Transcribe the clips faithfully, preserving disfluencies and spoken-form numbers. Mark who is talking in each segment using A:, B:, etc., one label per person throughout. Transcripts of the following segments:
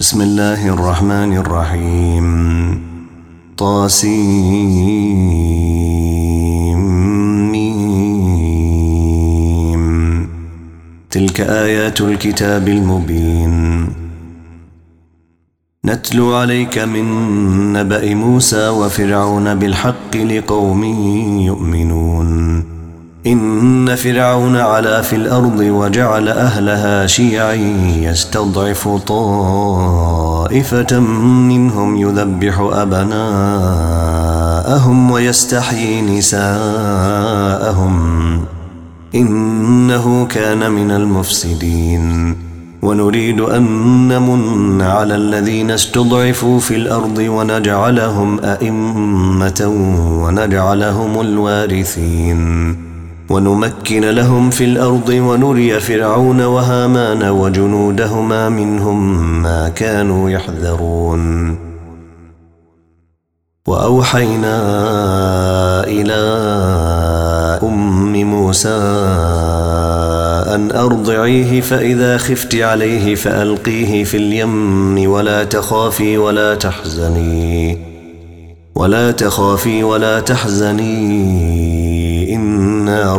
A: بسم الله الرحمن الرحيم. طاسيم. تلك آيات الكتاب المبين. نتلو عليك من نبأ موسى وفرعون بالحق لقوم يؤمنون. إن فرعون علا في الأرض وجعل أهلها شيعا يستضعف طائفة منهم يذبح أبناءهم ويستحيي نساءهم إنه كان من المفسدين. ونريد أن نمن على الذين استضعفوا في الأرض ونجعلهم أئمة ونجعلهم الوارثين ونمكن لهم في الأرض ونري فرعون وهامان وجنودهما منهم ما كانوا يحذرون. وأوحينا إلى أم موسى أن أرضعيه فإذا خفت عليه فألقيه في اليم ولا تخافي ولا تحزني ولا تخافي ولا تحزني إنا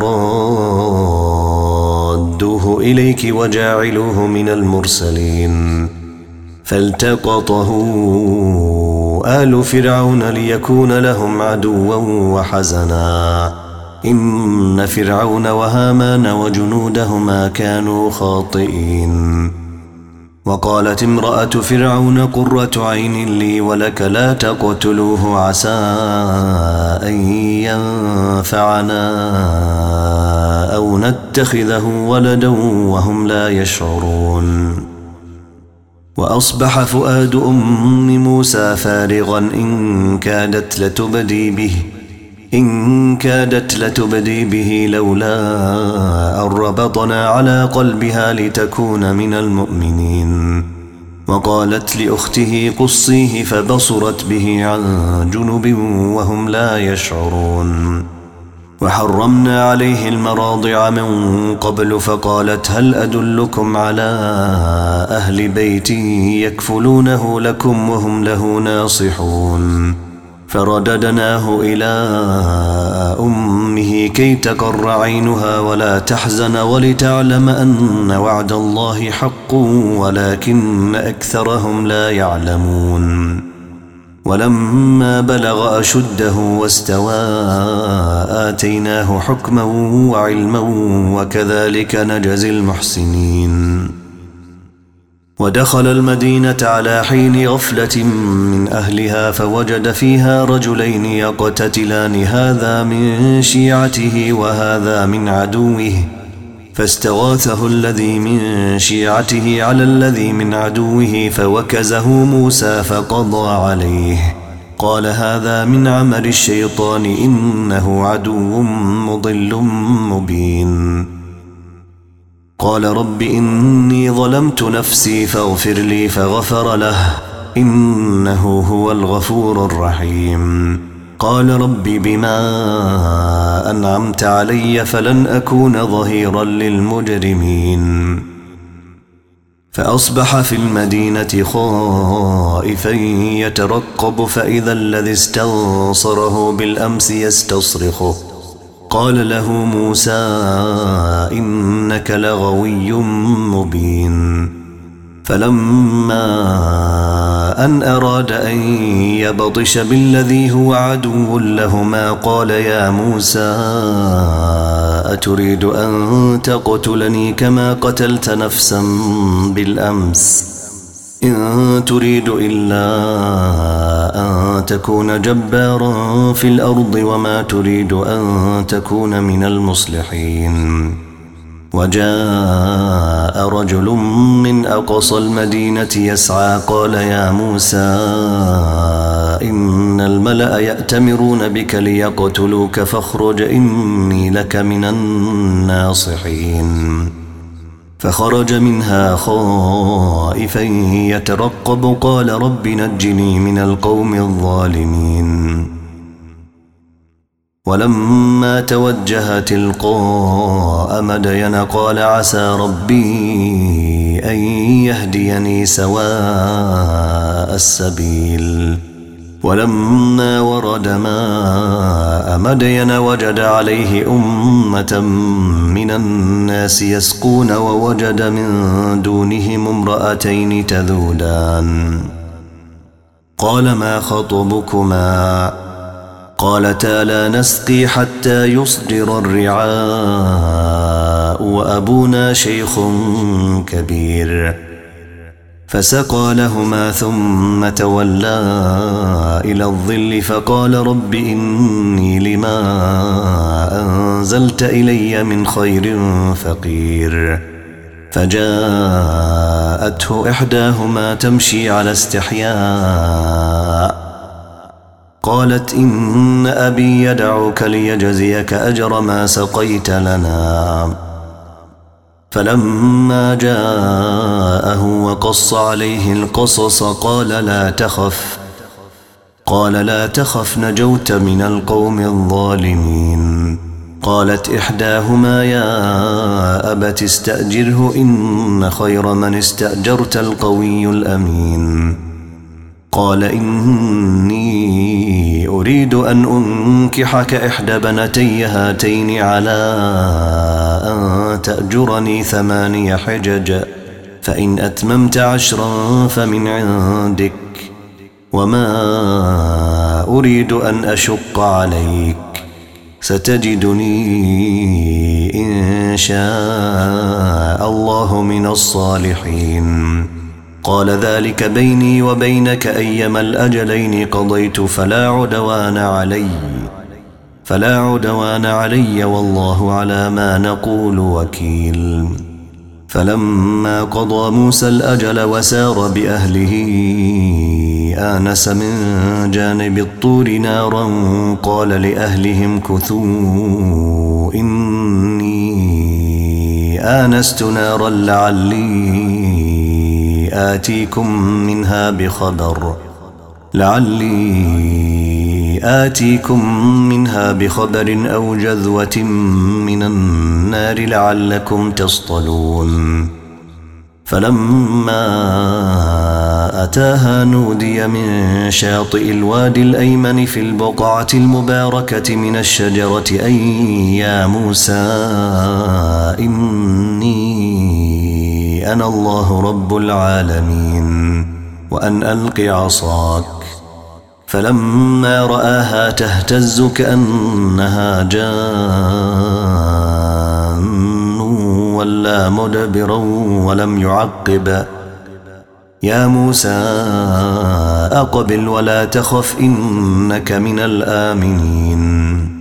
A: رادوه إليك وجاعلوه من المرسلين. فالتقطه آل فرعون ليكون لهم عدوا وحزنا إن فرعون وهامان وجنودهما كانوا خاطئين. وقالت امرأة فرعون قرة عين لي ولك لا تقتلوه عسى أن ينفعنا أو نتخذه ولدا وهم لا يشعرون. وأصبح فؤاد أم موسى فارغا إن كادت لتبدي به إن كادت لتبدي به لولا أن ربطنا على قلبها لتكون من المؤمنين. وقالت لأخته قصيه فبصرت به عن جنب وهم لا يشعرون. وحرمنا عليه المراضع من قبل فقالت هل أدلكم على أهل بيت يكفلونه لكم وهم له ناصحون. فرددناه إلى أمه كي تقر عينها ولا تحزن ولتعلم أن وعد الله حق ولكن أكثرهم لا يعلمون. ولما بلغ أشده واستوى آتيناه حكما وعلما وكذلك نجزي المحسنين. ودخل المدينة على حين غفلة من أهلها فوجد فيها رجلين يقتتلان هذا من شيعته وهذا من عدوه فاستغاثه الذي من شيعته على الذي من عدوه فوكزه موسى فقضى عليه. قال هذا من عمل الشيطان إنه عدو مضل مبين. قال رب إني ظلمت نفسي فاغفر لي فغفر له إنه هو الغفور الرحيم. قال رب بما أنعمت علي فلن أكون ظهيرا للمجرمين. فأصبح في المدينة خائفا يترقب فإذا الذي استنصره بالأمس يستصرخه. قال له موسى إنك لغوي مبين. فلما أن أراد أن يبطش بالذي هو عدو لهما قال يا موسى أتريد أن تقتلني كما قتلت نفسا بالأمس إن تريد إلا أن تكون جبارا في الأرض وما تريد أن تكون من المصلحين. وجاء رجل من أقصى المدينة يسعى قال يا موسى إن الملأ يأتمرون بك ليقتلوك فاخرج إني لك من الناصحين. فخرج منها خائفا يترقب قال رب نجني من القوم الظالمين. ولما توجه تلقاء مدين قال عسى ربي أن يهديني سواء السبيل. ولما ورد ماء مدين وجد عليه أمة من الناس يسقون ووجد من دونهم امرأتين تذودان قال ما خطبكما قالتا لا نسقي حتى يصدر الرعاء وأبونا شيخ كبير فسقى لهما ثم تولى إلى الظل فقال رب إني لما أنزلت إلي من خير فقير. فجاءته إحداهما تمشي على استحياء قالت إن أبي يدعوك ليجزيك أجر ما سقيت لنا. فلما جاءه وقص عليه القصص قال لا تخف قال لا تخف نجوت من القوم الظالمين. قالت إحداهما يا أبت استأجره إن خير من استأجرت القوي الأمين. قال إني أريد أن أنكحك إحدى بنتي هاتين على أن تأجرني ثماني حجج فإن أتممت عشرا فمن عندك وما أريد أن أشق عليك ستجدني إن شاء الله من الصالحين. قال ذلك بيني وبينك أيما الأجلين قضيت فلا عدوان علي فلا عدوان علي والله على ما نقول وكيل. فلما قضى موسى الأجل وسار بأهله آنس من جانب الطور نارا قال لأهلهم كثوا إني آنست نارا لعلي آتيكم منها بخبر لعلي آتيكم منها بخبر أو جذوة من النار لعلكم تصطلون. فلما أتاها نودي من شاطئ الوادي الأيمن في البقعة المباركة من الشجرة أن يا موسى إني أنا الله رب العالمين وأن ألق عصاك. فلما رآها تهتز كأنها جان ولا مدبرا ولم يعقب يا موسى أقبل ولا تخف إنك من الآمنين.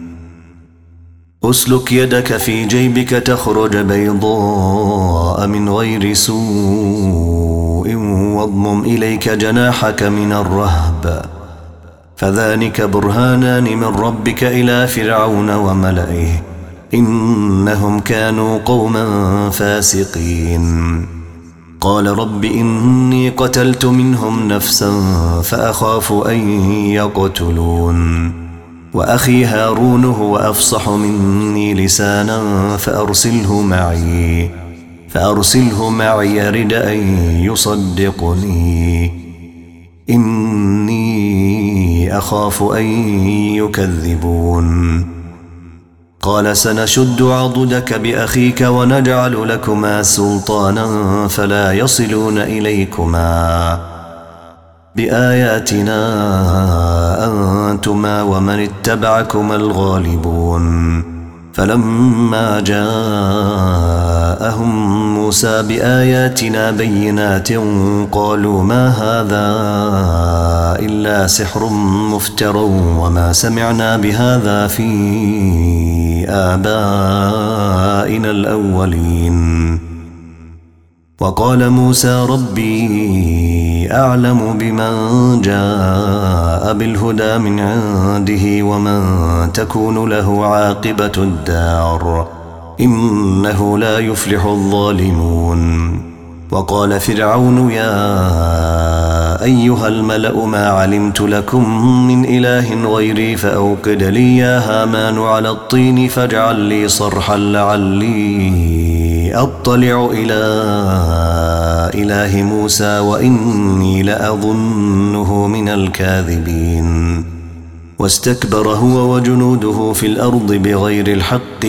A: أسلك يدك في جيبك تخرج بيضاء من غير سوء واضمم إليك جناحك من الرهب فذلك برهانان من ربك إلى فرعون وملئه إنهم كانوا قوما فاسقين. قال رب إني قتلت منهم نفسا فأخاف أن يقتلون وأخي هارون هو أفصح مني لسانا فأرسله معي فأرسله معي يرد أن يصدقني إني أخاف أن يكذبون. قال سنشد عضدك بأخيك ونجعل لكما سلطانا فلا يصلون إليكما بآياتنا أنتما ومن اتبعكما الغالبون. فلما جاءهم موسى بآياتنا بينات قالوا ما هذا إلا سحر مفترى وما سمعنا بهذا في آبائنا الأولين. وقال موسى ربي أعلم بمن جاء بالهدى من عنده ومن تكون له عاقبة الدار إنه لا يفلح الظالمون. وقال فرعون يا أيها الملأ ما علمت لكم من إله غيري فأوقد لي يا هامان على الطين فاجعل لي صرحا لعلي أطلع إلى إله موسى وإني لأظنه من الكاذبين واستكبر هو وجنوده في الأرض بغير الحق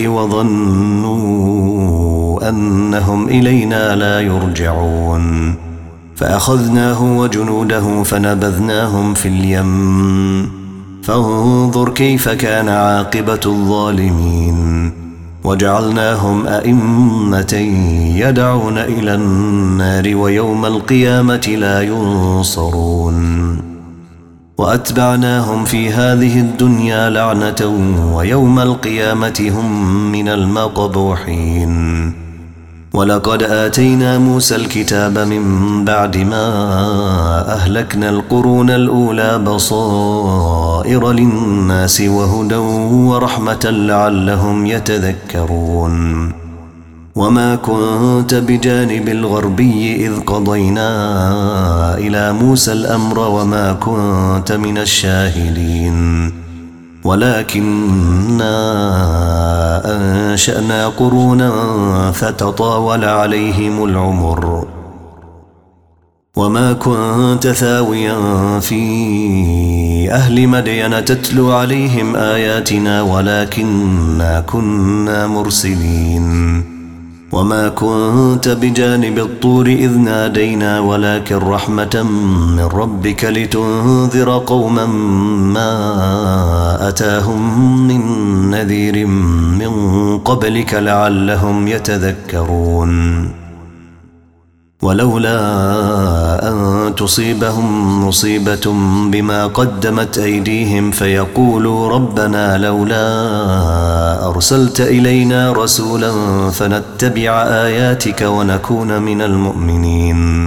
A: وظنوا أنهم إلينا لا يرجعون فأخذناه وجنوده فنبذناهم في اليم فانظر كيف كان عاقبة الظالمين وجعلناهم أئمة يدعون إلى النار ويوم القيامة لا ينصرون وأتبعناهم في هذه الدنيا لعنة ويوم القيامة هم من المقبوحين ولقد آتينا موسى الكتاب من بعد ما أهلكنا القرون الأولى بصائر للناس وهدى ورحمة لعلهم يتذكرون وما كنت بجانب الغربي إذ قضينا إلى موسى الأمر وما كنت من الشاهدين ولكننا أنشأنا قرونا فتطاول عليهم العمر وما كنت ثاويا في أهل مدين تتلو عليهم آياتنا ولكننا كنا مرسلين وما كنت بجانب الطور إذ نادينا ولكن رحمة من ربك لتنذر قوما ما أتاهم من نذير من قبلك لعلهم يتذكرون ولولا أن تصيبهم مصيبة بما قدمت أيديهم فيقولوا ربنا لولا أرسلت إلينا رسولا فنتبع آياتك ونكون من المؤمنين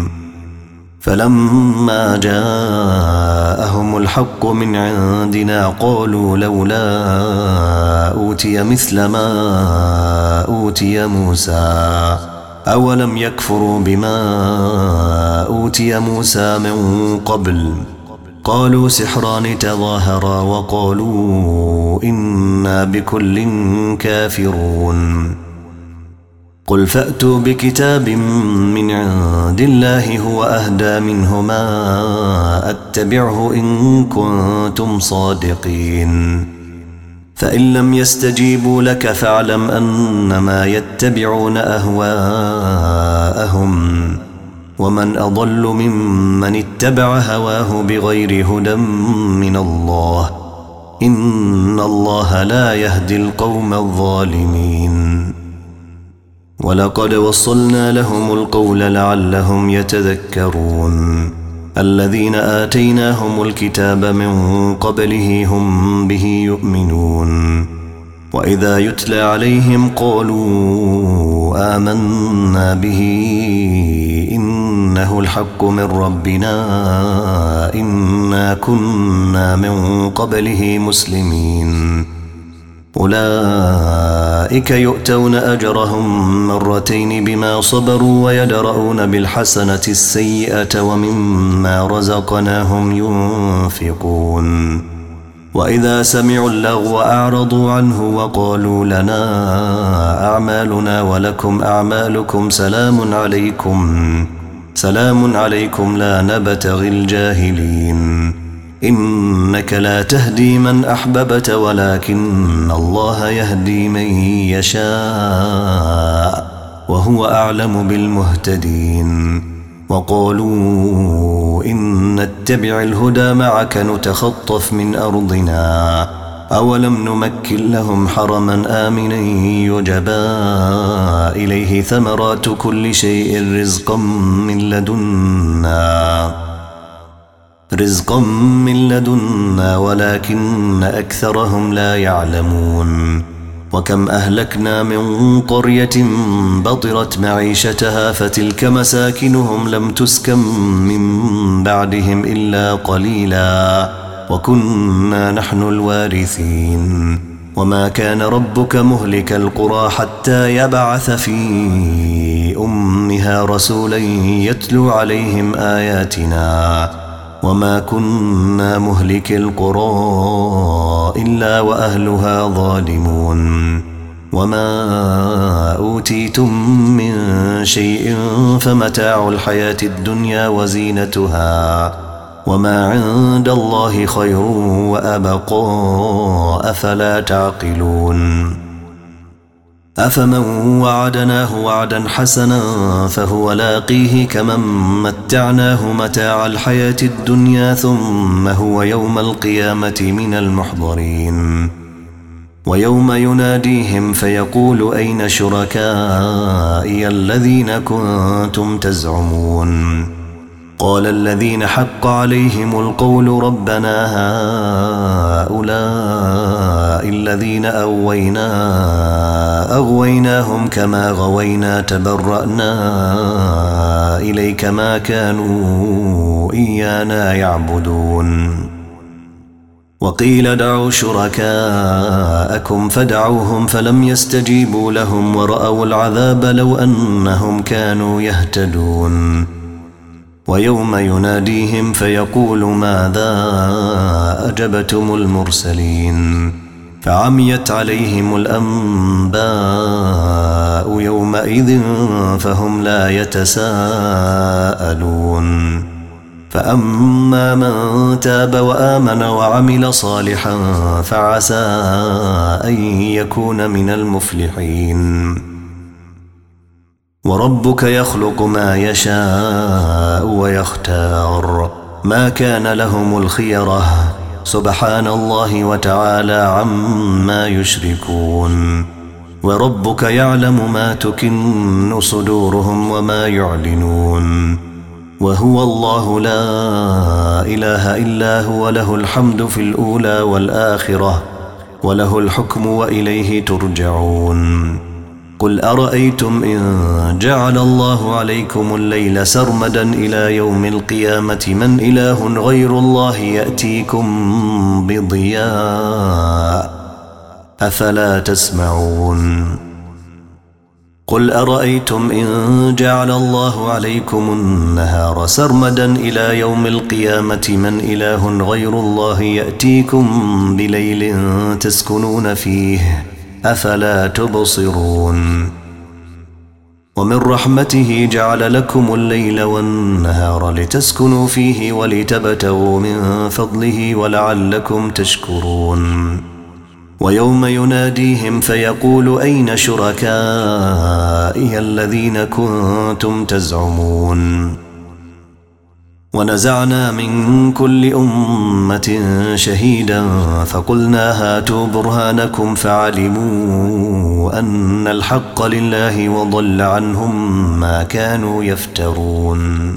A: فلما جاءهم الحق من عندنا قالوا لولا أوتي مثل ما أوتي موسى أولم يكفروا بما أوتي موسى من قبل قالوا سحران تظاهرا وقالوا إنا بكل كافرون قل فأتوا بكتاب من عند الله هو أهدى منهما أتبعه إن كنتم صادقين فإن لم يستجيبوا لك فاعلم أنما يتبعون أهواءهم ومن أضل ممن اتبع هواه بغير هدى من الله إن الله لا يهدي القوم الظالمين ولقد وصلنا لهم القول لعلهم يتذكرون الذين آتيناهم الكتاب من قبله هم به يؤمنون وإذا يتلى عليهم قالوا آمنا به إنه الحق من ربنا إنا كنا من قبله مسلمين أولئك يؤتون أجرهم مرتين بما صبروا ويدرؤون بالحسنة السيئة ومما رزقناهم ينفقون وإذا سمعوا اللغو أعرضوا عنه وقالوا لنا أعمالنا ولكم أعمالكم سلام عليكم سلام عليكم لا نبتغي الجاهلين إنك لا تهدي من أحببت ولكن الله يهدي من يشاء وهو أعلم بالمهتدين وقالوا إن نتبع الهدى معك نتخطف من أرضنا أولم نمكن لهم حرما آمنا يجبى إليه ثمرات كل شيء رزقا من لدنا رزقا من لدنا ولكن أكثرهم لا يعلمون وكم أهلكنا من قرية بطرت معيشتها فتلك مساكنهم لم تسكن من بعدهم إلا قليلا وكنا نحن الوارثين وما كان ربك مهلك القرى حتى يبعث في أمها رسولا يتلو عليهم آياتنا وما كنا مهلك القرى إلا وأهلها ظالمون وما أوتيتم من شيء فمتاع الحياة الدنيا وزينتها وما عند الله خير وأبقى أفلا تعقلون أفمن وعدناه وعدا حسنا فهو لاقيه كمن متعناه متاع الحياة الدنيا ثم هو يوم القيامة من المحضرين ويوم يناديهم فيقول أين شركائي الذين كنتم تزعمون قال الذين حق عليهم القول ربنا هؤلاء الذين أغوينا أغويناهم كما غوينا تبرأنا إليك ما كانوا إيانا يعبدون وقيل دعوا شركاءكم فدعوهم فلم يستجيبوا لهم ورأوا العذاب لو أنهم كانوا يهتدون ويوم يناديهم فيقول ماذا أجبتم المرسلين فعميت عليهم الأنباء يومئذ فهم لا يتساءلون فأما من تاب وآمن وعمل صالحا فعسى أن يكون من المفلحين وربك يخلق ما يشاء ويختار ما كان لهم الخيرة سبحان الله وتعالى عما يشركون وربك يعلم ما تكن صدورهم وما يعلنون وهو الله لا إله إلا هو له الحمد في الأولى والآخرة وله الحكم وإليه ترجعون قل أرأيتم إن جعل الله عليكم الليل سرمدا إلى يوم القيامة من إله غير الله يأتيكم بضياء أفلا تسمعون قل أرأيتم إن جعل الله عليكم النهار سرمدا إلى يوم القيامة من إله غير الله يأتيكم بليل تسكنون فيه أفلا تبصرون ومن رحمته جعل لكم الليل والنهار لتسكنوا فيه ولتبتغوا من فضله ولعلكم تشكرون ويوم يناديهم فيقول أين شركائي الذين كنتم تزعمون ونزعنا من كل أمة شهيدا فقلنا هاتوا برهانكم فعلموا أن الحق لله وضل عنهم ما كانوا يفترون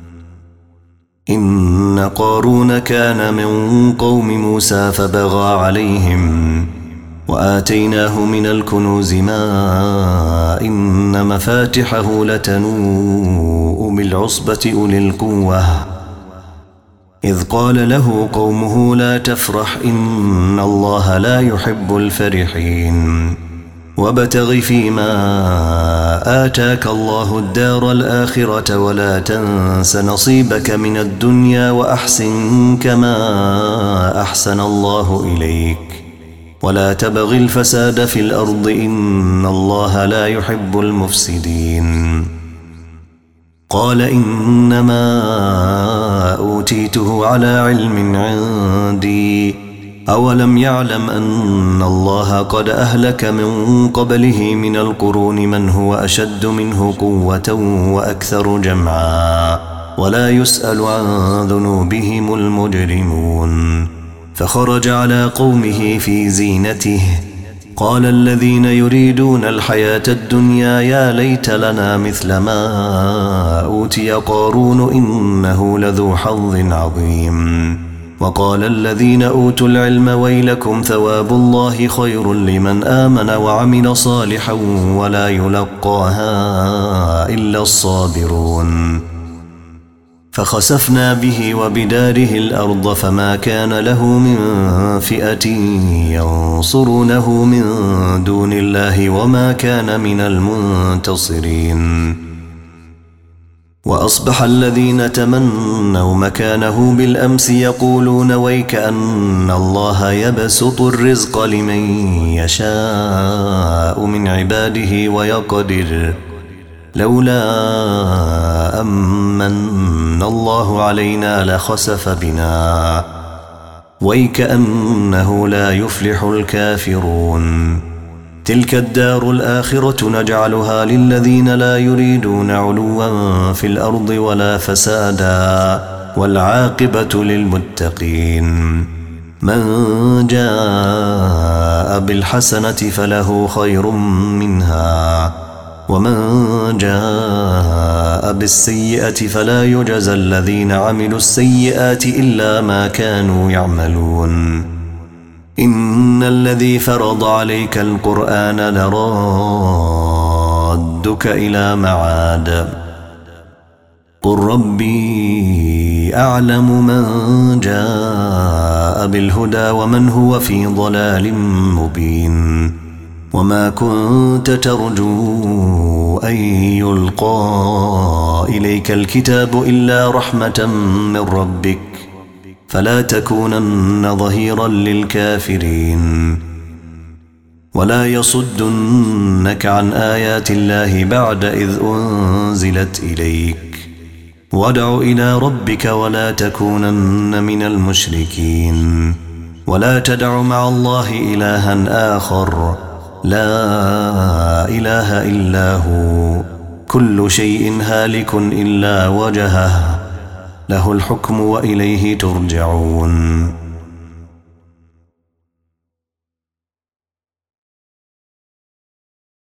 A: إن قارون كان من قوم موسى فبغى عليهم وآتيناه من الكنوز ما إن مفاتحه لتنوء بالعصبة أولي القوة إذ قال له قومه لا تفرح إن الله لا يحب الفرحين وابتغ فيما آتاك الله الدار الآخرة ولا تنس نصيبك من الدنيا وأحسن كما أحسن الله إليك ولا تبغ الفساد في الأرض إن الله لا يحب المفسدين قال إنما أوتيته على علم عندي أولم يعلم أن الله قد أهلك من قبله من القرون من هو أشد منه قوة وأكثر جمعا ولا يسأل عن ذنوبهم المجرمون فخرج على قومه في زينته قال الذين يريدون الحياة الدنيا يا ليت لنا مثل ما أوتي قارون إنه لذو حظ عظيم وقال الذين أوتوا العلم ويلكم ثواب الله خير لمن آمن وعمل صالحا ولا يلقاها إلا الصابرون فخسفنا به وبداره الأرض فما كان له من فئة ينصرونه من دون الله وما كان من المنتصرين وأصبح الذين تمنوا مكانه بالأمس يقولون ويك أن الله يبسط الرزق لمن يشاء من عباده ويقدر لولا أمن الله علينا لخسف بنا ويك أنه لا يفلح الكافرون تلك الدار الآخرة نجعلها للذين لا يريدون علوا في الأرض ولا فسادا والعاقبة للمتقين من جاء بالحسنة فله خير منها ومن جاء بالسيئة فلا يجزى الذين عملوا السيئات إلا ما كانوا يعملون إن الذي فرض عليك القرآن لرادك إلى معاد قل ربي أعلم من جاء بالهدى ومن هو في ضلال مبين وما كنت ترجو أن يلقى إليك الكتاب إلا رحمة من ربك فلا تكونن ظهيرا للكافرين ولا يصدنك عن آيات الله بعد إذ أنزلت إليك وادع إلى ربك ولا تكونن من المشركين ولا تدع مع الله إلها آخر لا إله إلا هو كل شيء هالك إلا وجهه له الحكم وإليه ترجعون